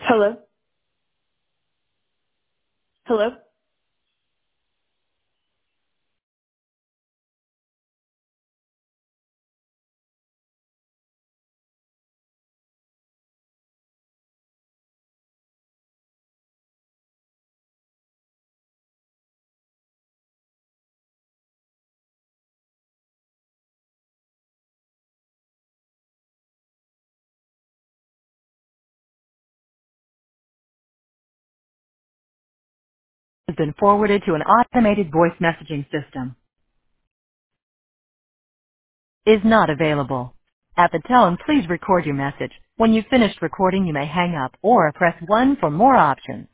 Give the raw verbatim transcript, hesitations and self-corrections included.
Hello? Hello? Has been forwarded to an automated voice messaging system. Is not available. At the tone, please record your message. When you've finished recording, you may hang up or press one for more options.